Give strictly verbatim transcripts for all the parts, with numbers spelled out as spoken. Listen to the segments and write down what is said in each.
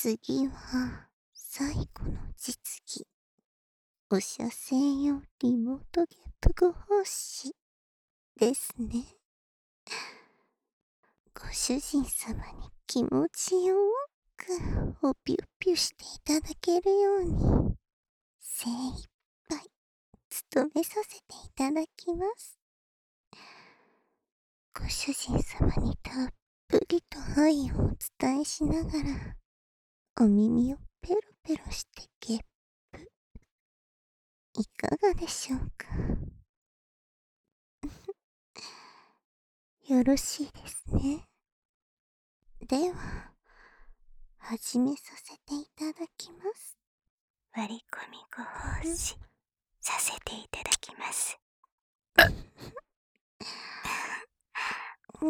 次は最後の実技。お射精用リモートゲップご奉仕ですね。ご主人様に気持ちよくおぴゅっぴゅしていただけるように精一杯務めさせていただきます。ご主人様にたっぷりと愛をお伝えしながらお耳をペロペロしてゲップいかがでしょうか。よろしいですね。では始めさせていただきます。 割り込みご奉仕させていただきます。 うん、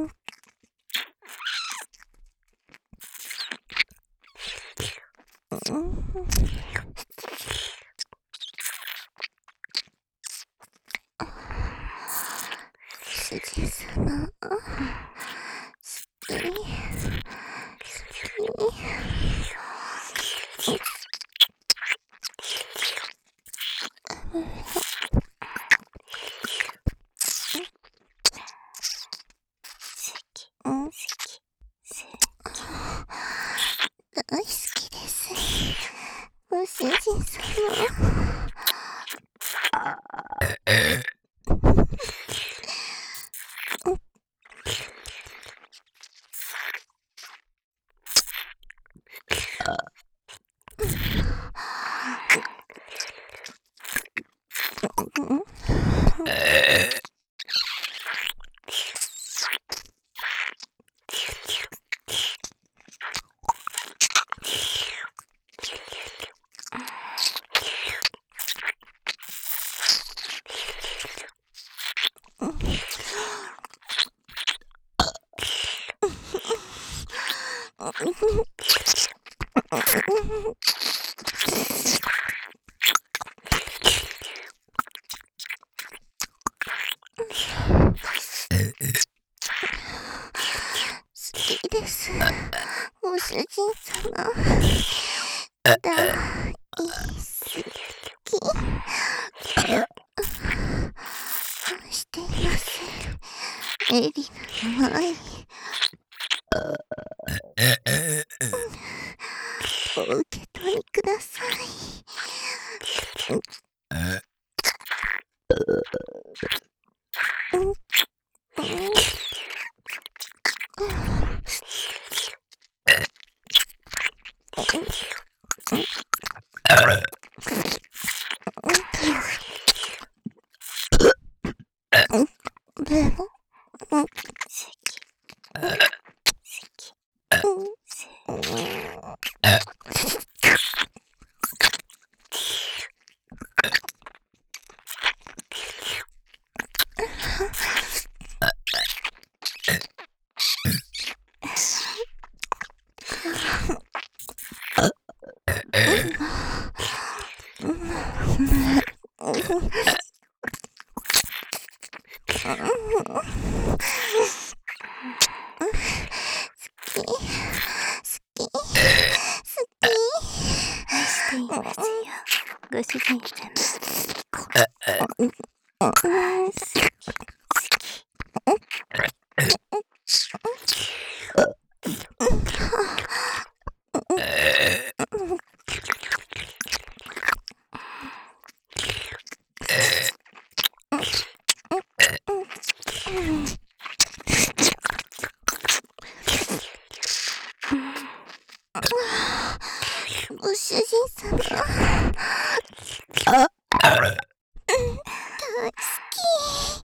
うん、主人様、好き、好き。うん、大好きです。ご主人様。うん、好きです。ご主人様。大好き。愛しています。エリナの愛。お受け取りください。うん、うん、でも、うん、好き、好き、うん、 愛していますよ、ご主人様。 ご主人様。大好き。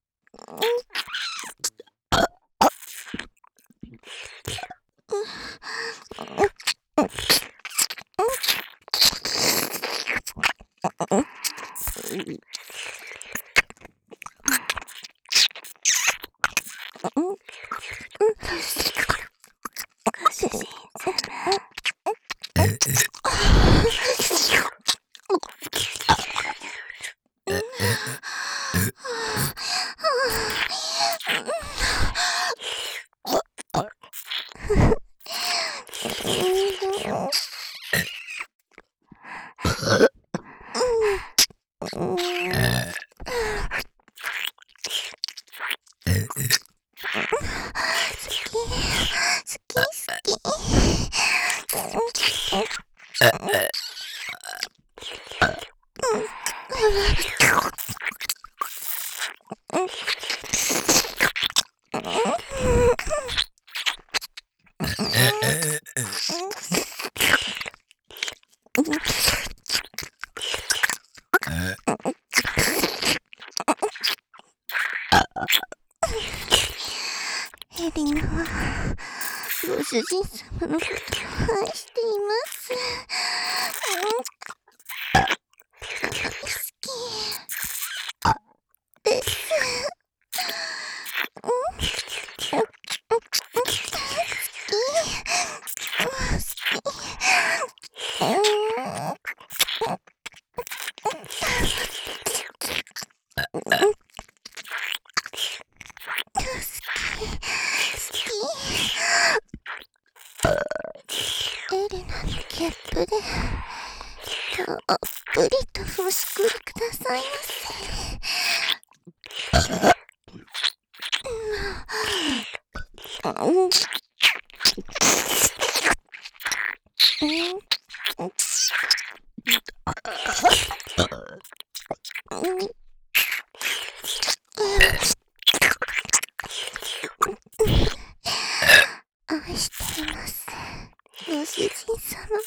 ご主人様。 エリナはご主人様のことを愛しています。大好きです。エレナのゲップでたっぷりとおしくりくださいませ。愛しています、ご主人様。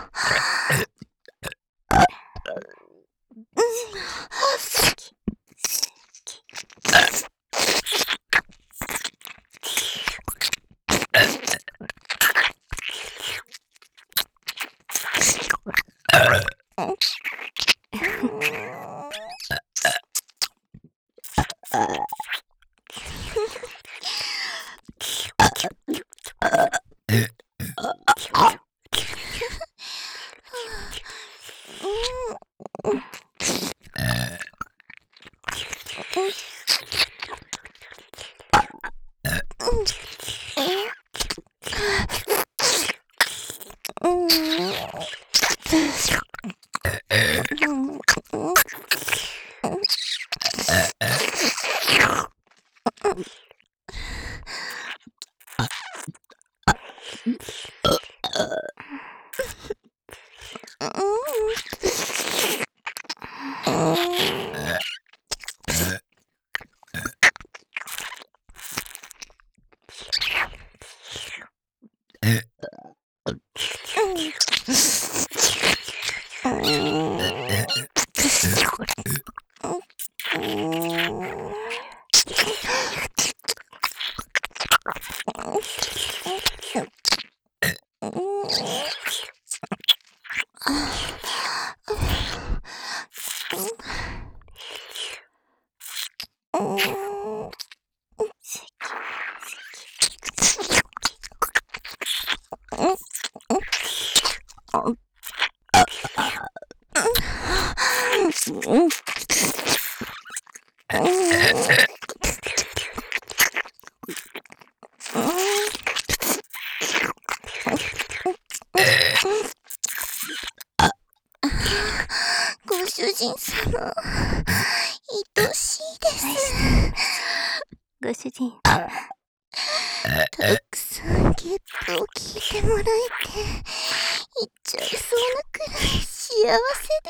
ご主人様、愛しいです。 ご主人、 たくさんゲップを聞いてもらえて、言っちゃいそうなくらい幸せです。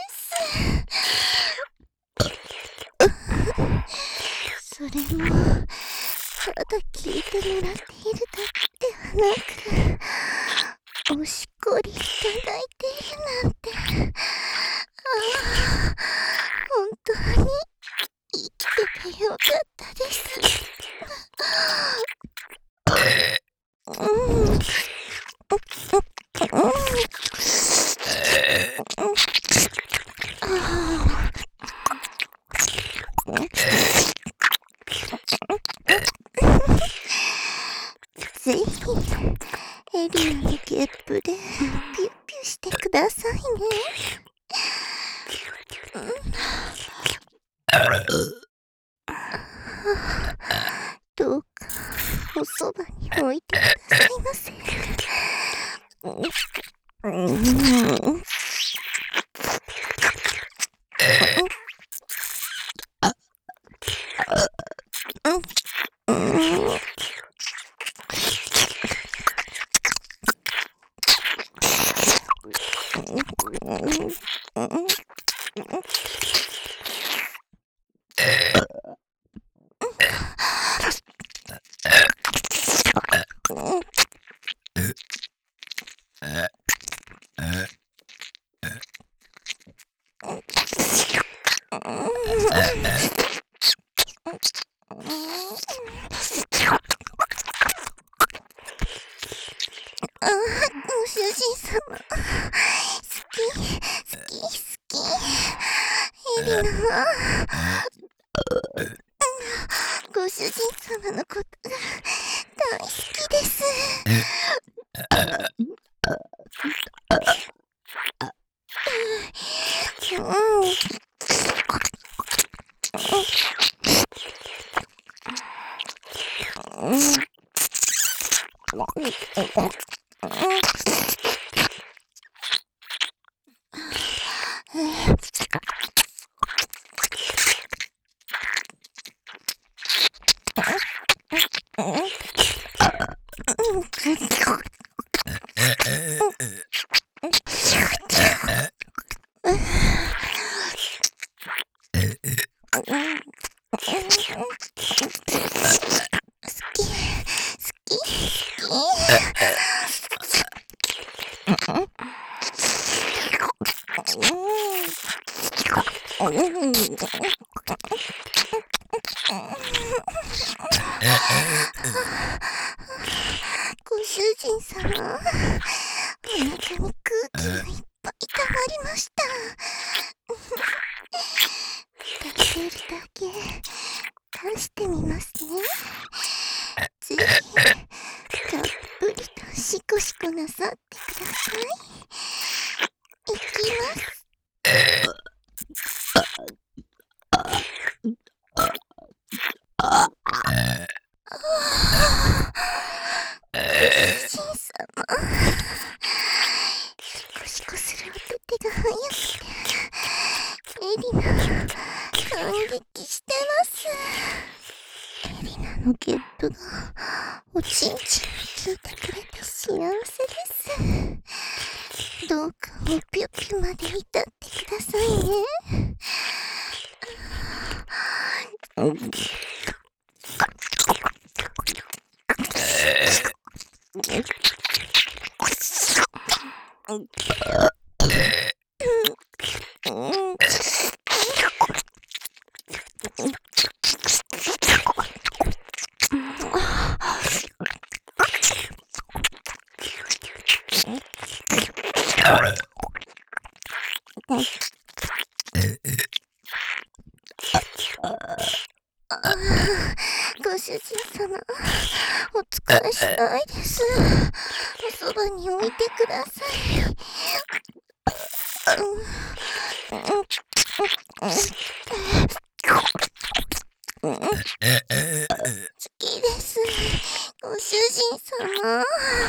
それも、ただ聞いてもらっているだけではなく、おしっこりいただいているなんて、ああ、本当に生きててよかったです。うん。ぜひエリナのゲップでピュッピュしてくださいね。どうかおそばに置いてくださいませ。うんあ、ご主人様。好き、好き、好き。エリナ。ご主人様のことが大好きです。うん。ご主人様、お腹に空気がいっぱい溜まりました。出せるだけ出してみますね。ぜひたっぷりとシコシコなさってください。いきます。主人様、シコシコするお手が早くて、エリナ感激してます。エリナのゲップがおちんちんに効いてくれて幸せです。どうかおぴょぴょまで至ってくださいね。ご主人様、お疲れしないです。おそばに置いてください。好きです、ご主人様。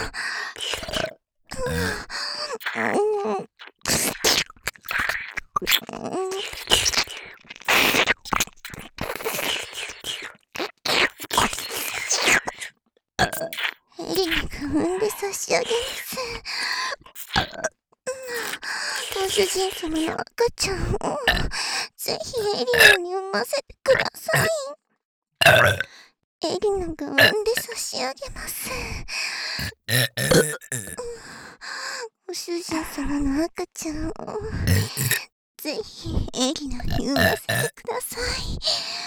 エリナが産んで差し上げます。ご主人様の赤ちゃんをぜひエリナに産ませてください。エリナが産んで差し上げます。ご主人様の赤ちゃんをぜひエリナに産ませてください。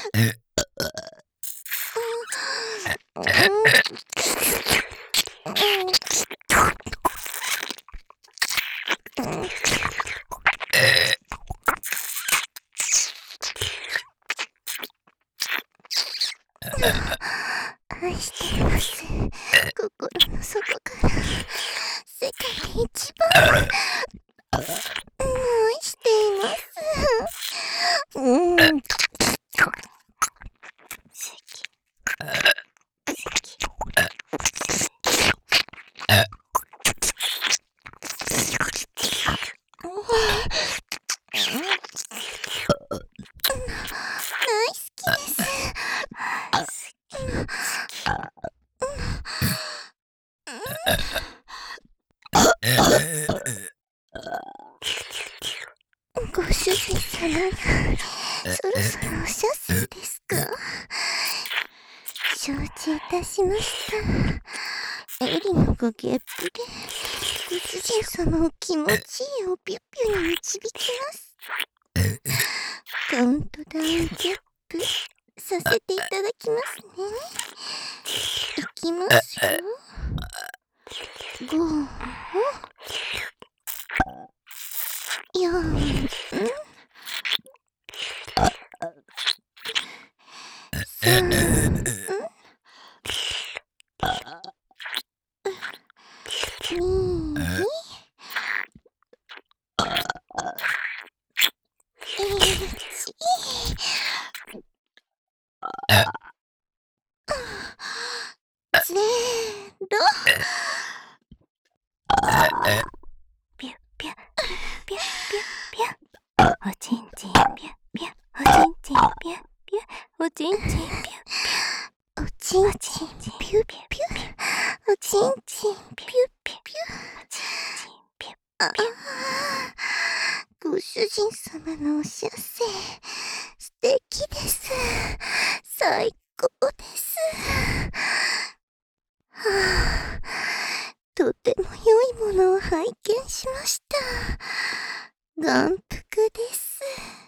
愛しています。心の底から世界で一番愛しています。うん。 様や、そろそろお射精ですか？承知いたしました。エリのごゲップで、ご主人様を気持ちいいおぴゅぴゅに導きます。カウントダウンゲップさせていただきますね。いきますよ。ご、よん、さん、に、ゼロ。 ピュッピュッピュッピュッピュッ。おちんちんピュッピュッ。おちんちんピュッピュッ。おちんちんピュッピュッ。 おちんちんピュッピュッ。おちんちんピュッピュッ。 おちんちんピュッあピュッ。 ご主人様のお射精、素敵です。最高です。はあ、とても良いものを拝見しました。眼福です。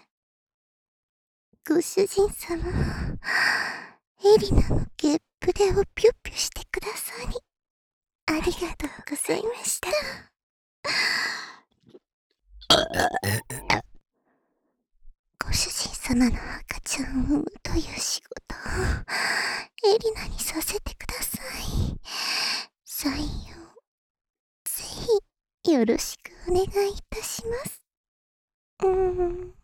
ご主人様、エリナのゲップでおぴゅぴゅしてくださり、ありがとうございました。ご主人様の赤ちゃんを産むという仕事をエリナにさせてください。採用、ぜひよろしくお願いいたします。うーん。